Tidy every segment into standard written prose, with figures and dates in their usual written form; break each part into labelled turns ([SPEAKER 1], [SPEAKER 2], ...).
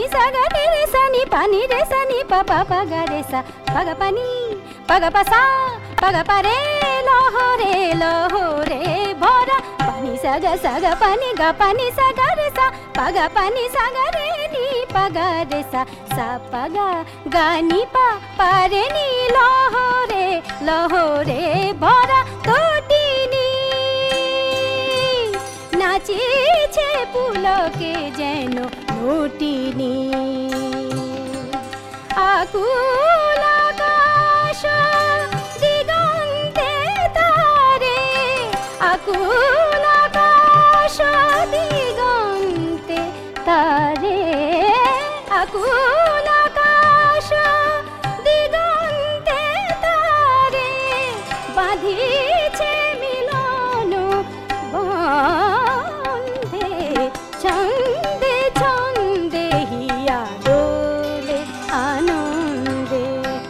[SPEAKER 1] sa ga re sa ni pa pa pa pa ga re sa pa ga pa ni pa ga pa sa re lo ho re bhora pani sa ga pa ni sa ga re sa pa ga re ni pa ga re sa pa ga ni pa re ni lo ho re bhora totini নাচেছে পুলকে যেন নটিনি আকুল আকাশ দিগন্তে তারে আকুল আকাশ দিগন্তে তারে আকুল আকাশ দিগন্তে তারে বাঁধিছে মিলন ছন্দে ছন্দে হিয়া দোলে আনন্দে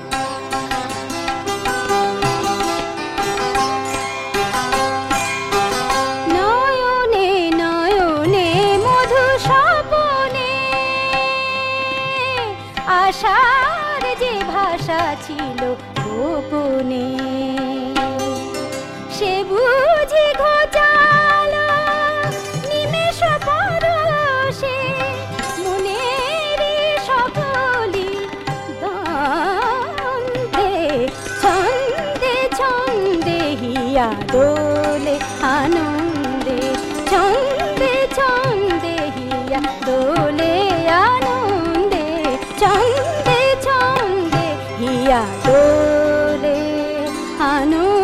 [SPEAKER 1] নয়নে নয়নে মধু স্বপনে আশার যে ভাষা ছিল গোপনে সে বুঝি ঘোচাল নিমেষ পরশে মনের সকলি দ্বন্দ্বে ছন্দে ছন্দে হিয়া দোলে আনন্দে ছন্দে ছন্দে হিয়া দোলে আনন্দে ছন্দে ছন্দে হিয়া দোলে আনন্দে